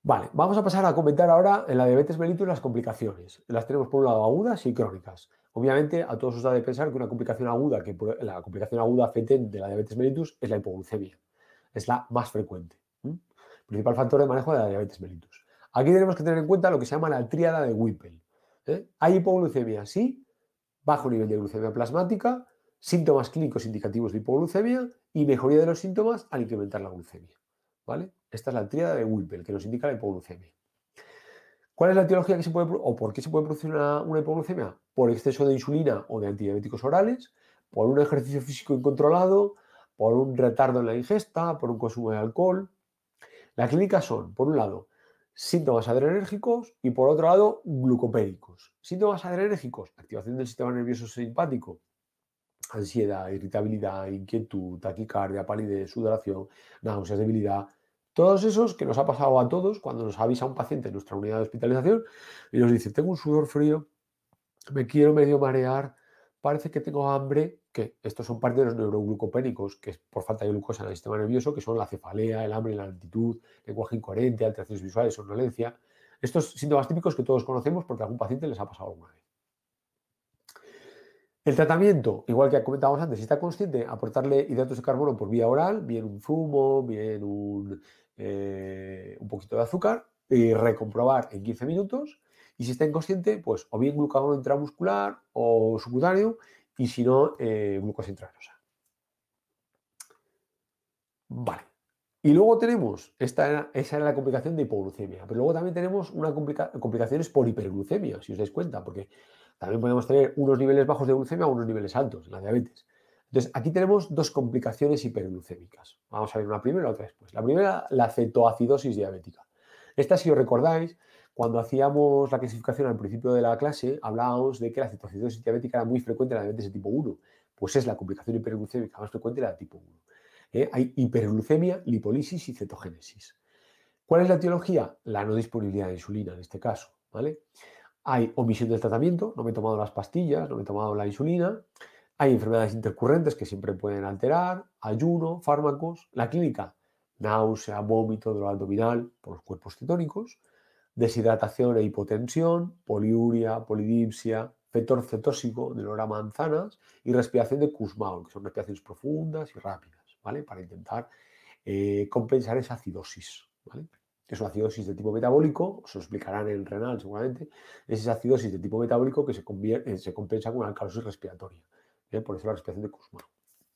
Vale, vamos a pasar a comentar ahora en la diabetes mellitus las complicaciones. Las tenemos por un lado agudas y crónicas. Obviamente, a todos os da de pensar que una complicación aguda, la complicación aguda FETEN de la diabetes mellitus es la hipoglucemia. Es la más frecuente. Principal factor de manejo de la diabetes mellitus. Aquí tenemos que tener en cuenta lo que se llama la tríada de Whipple. ¿Hay hipoglucemia? Sí. Bajo nivel de glucemia plasmática, síntomas clínicos indicativos de hipoglucemia y mejoría de los síntomas al incrementar la glucemia. ¿Vale? Esta es la tríada de Whipple que nos indica la hipoglucemia. ¿Cuál es la etiología que se puede o por qué se puede producir una hipoglucemia? Por exceso de insulina o de antidiabéticos orales, por un ejercicio físico incontrolado, por un retardo en la ingesta, por un consumo de alcohol. La clínica son, por un lado, síntomas adrenérgicos y por otro lado, glucopéricos. Síntomas adrenérgicos, activación del sistema nervioso simpático, ansiedad, irritabilidad, inquietud, taquicardia, palidez, sudoración, náuseas, debilidad. Todos esos que nos ha pasado a todos cuando nos avisa un paciente en nuestra unidad de hospitalización y nos dice, tengo un sudor frío, me quiero medio marear, parece que tengo hambre, que estos son parte de los neuroglucopénicos, que es por falta de glucosa en el sistema nervioso, que son la cefalea, el hambre, la lentitud, lenguaje incoherente, alteraciones visuales, somnolencia. Estos síntomas típicos que todos conocemos porque a algún paciente les ha pasado alguna vez. El tratamiento, igual que comentábamos antes, si está consciente, aportarle hidratos de carbono por vía oral, bien un zumo, bien un poquito de azúcar, y recomprobar en 15 minutos. Y si está inconsciente, pues o bien glucagón intramuscular o subcutáneo, y si no, glucosa intravenosa. Vale. Y luego tenemos, esa era la complicación de hipoglucemia, pero luego también tenemos complicaciones por hiperglucemia, si os dais cuenta, porque también podemos tener unos niveles bajos de glucemia o unos niveles altos en la diabetes. Entonces, aquí tenemos dos complicaciones hiperglucémicas. Vamos a ver una primera y otra después. La primera, la cetoacidosis diabética. Esta, si os recordáis, cuando hacíamos la clasificación al principio de la clase, hablábamos de que la cetoacidosis diabética era muy frecuente en la diabetes de tipo 1. Pues es la complicación hiperglucémica más frecuente de la tipo 1. Hay hiperglucemia, lipolisis y cetogénesis. ¿Cuál es la etiología? La no disponibilidad de insulina en este caso, ¿vale? Hay omisión del tratamiento, no me he tomado las pastillas, no me he tomado la insulina. Hay enfermedades intercurrentes que siempre pueden alterar, ayuno, fármacos. La clínica, náusea, vómito, dolor abdominal por los cuerpos cetónicos, deshidratación e hipotensión, poliuria, polidipsia, fetor cetósico del olor a manzanas y respiración de Kussmaul, que son respiraciones profundas y rápidas, ¿vale? Para intentar compensar esa acidosis, ¿vale? Es una acidosis de tipo metabólico, os lo explicarán en renal seguramente, es esa acidosis de tipo metabólico que se compensa con una alcalosis respiratoria, por eso la respiración de Kussmaul.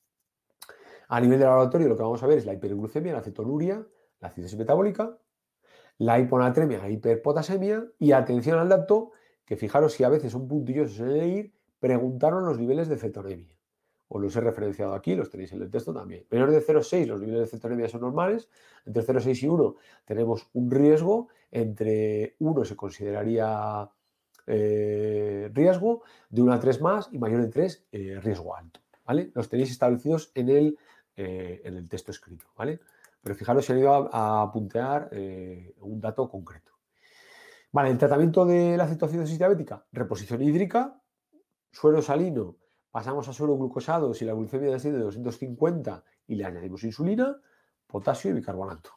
A nivel de laboratorio lo que vamos a ver es la hiperglucemia, la cetonuria, la acidosis metabólica, la hiponatremia, la hiperpotasemia y atención al dato que fijaros si a veces son puntillosos en leer, preguntaron los niveles de cetonemia. Os los he referenciado aquí, los tenéis en el texto también. Menor de 0,6 los niveles de cetonemia son normales, entre 0,6 y 1 tenemos un riesgo, entre 1 se consideraría riesgo, de 1 a 3 más y mayor de 3 riesgo alto. ¿Vale? Los tenéis establecidos en el texto escrito. ¿Vale? Pero fijaros si han ido a puntear un dato concreto. Vale, el tratamiento de la cetoacidosis diabética, reposición hídrica, suero salino, pasamos a suero glucosado si la glucemia desciende de 250 y le añadimos insulina, potasio y bicarbonato.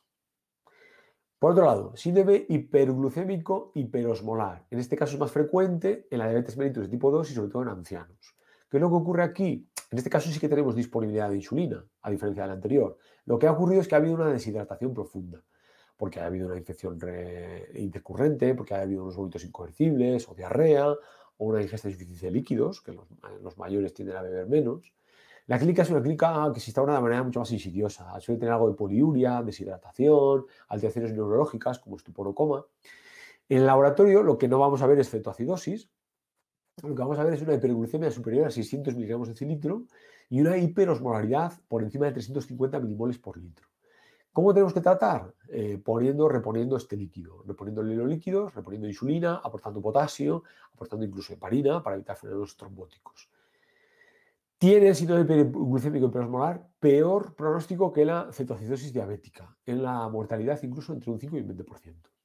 Por otro lado, síndrome hiperglucémico hiperosmolar. En este caso es más frecuente en la diabetes mellitus de tipo 2 y sobre todo en ancianos. ¿Qué es lo que ocurre aquí? En este caso sí que tenemos disponibilidad de insulina, a diferencia del anterior. Lo que ha ocurrido es que ha habido una deshidratación profunda, porque ha habido una infección intercurrente, porque ha habido unos vómitos incoercibles o diarrea, o una ingesta insuficiente de líquidos, que los mayores tienden a beber menos. La clínica es una clínica que se instaura de manera mucho más insidiosa. Suele tener algo de poliuria, deshidratación, alteraciones neurológicas como estupor o coma. En el laboratorio lo que no vamos a ver es cetoacidosis, lo que vamos a ver es una hiperglucemia superior a 600 miligramos de cilitro y una hiperosmolaridad por encima de 350 milimoles por litro. ¿Cómo tenemos que tratar? Reponiendo este líquido, reponiendo líquidos, reponiendo insulina, aportando potasio, aportando incluso heparina para evitar fenómenos trombóticos. Tiene el síndrome hiperglucémico hiperosmolar peor pronóstico que la cetoacidosis diabética, en la mortalidad incluso entre un 5 y un 20%.